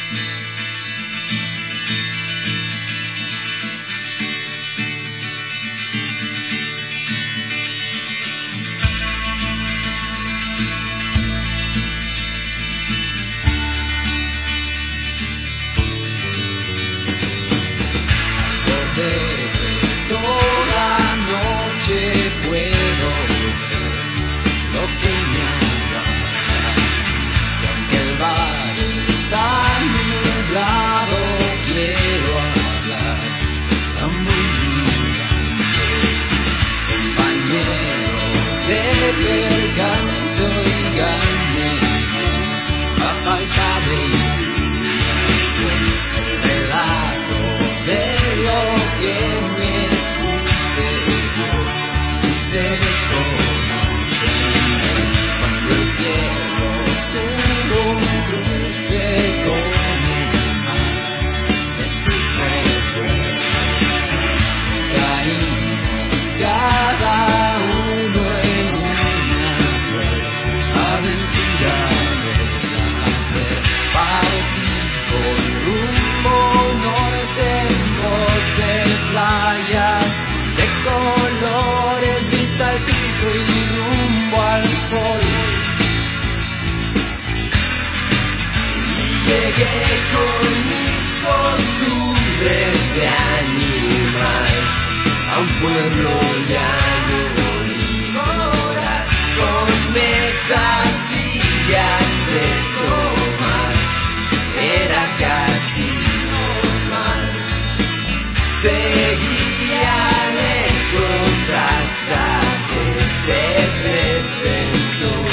Toda noche puedo ver lo que me aguarda, y aunque el bar está nublado, quiero hablar a murmurando. Compañeros de pergamino, oíganme bien, a falta de inspiración, el relato de lo que me sucedió. Ustedes conocen cuando el cielo tuvo un cruce con el mar de sus recuerdos. Caímos cada uno en una nueva aventura de partir con rumbo norte en pos de playas de colores, vista al piso y rumbo al sol. Y llegué con mis costumbres de animal a un pueblo llano y horas con mesas, sillas de tomar. Era casi normal. Seguía lejos hasta que se presentó.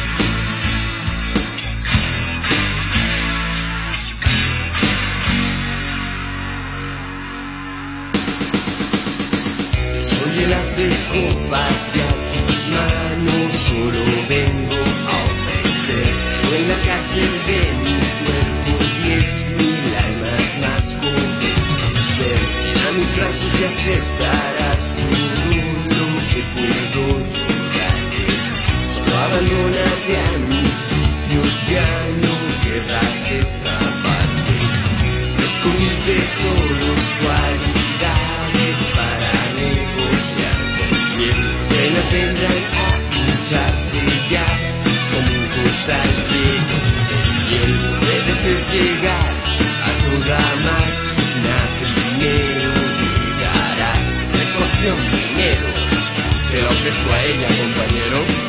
Soy el as de copas y a tus manos solo vengo a ofrecer. En la cárcel de mi cuerpo 10.000 almas más convencer. A mis brazos te aceptarás todo lo que puedo tocarte. Solo abandónate a mis vicios, ya no querrás escaparte. Descubrí tesoros, cualidades para negociar con bien. Penas vendrán a pincharse ya como un costal lleno de piel. Debes es llegar a toda máquina primero. Llegarás, persuasión primero. Te la ofrezo a ella, compañero.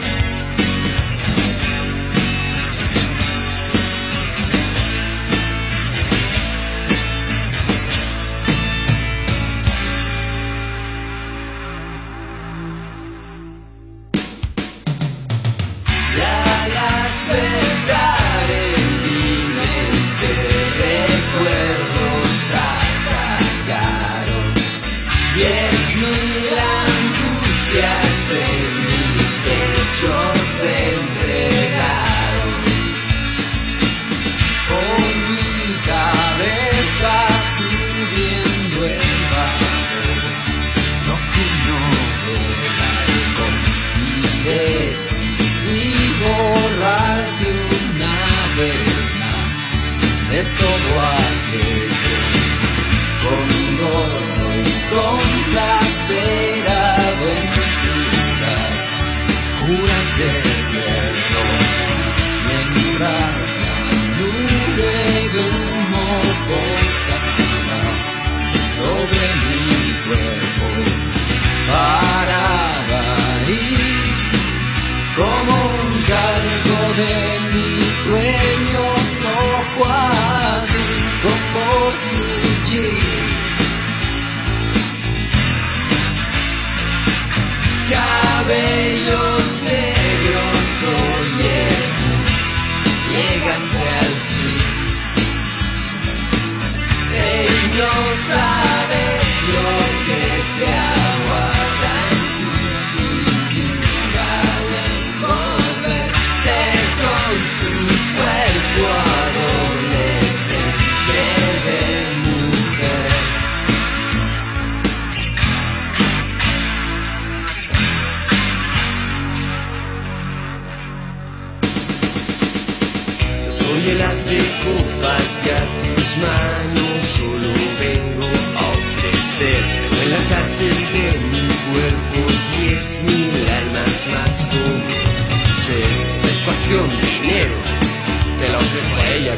De todo aquello, con gozo y con placer, aventuras, curas de hierro, mientras la nube de humo posaba sobre mi cuerpo, paraba ahí como un calco de mis sueños, ojo azul, como su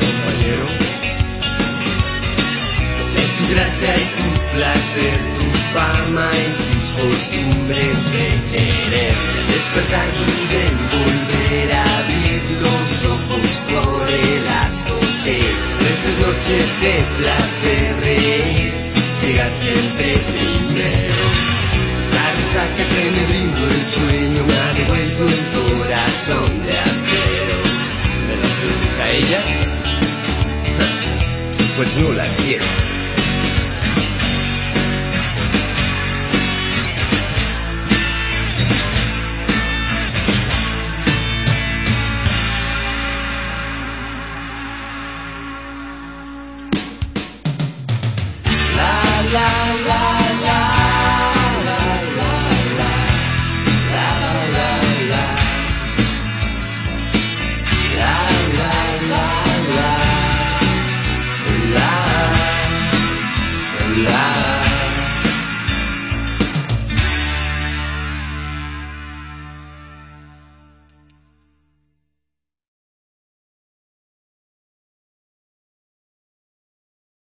compañero. De tu gracia y tu placer, tu fama y tus costumbres de querer. Despertar duden volver a abrir los ojos por el azote. Esas noches de placer reír, llegar siempre primero. Esta resaca que me brindo del sueño me ha devuelto el corazón de acero. ¿Me la ofreces a ella? Pues no la quiero.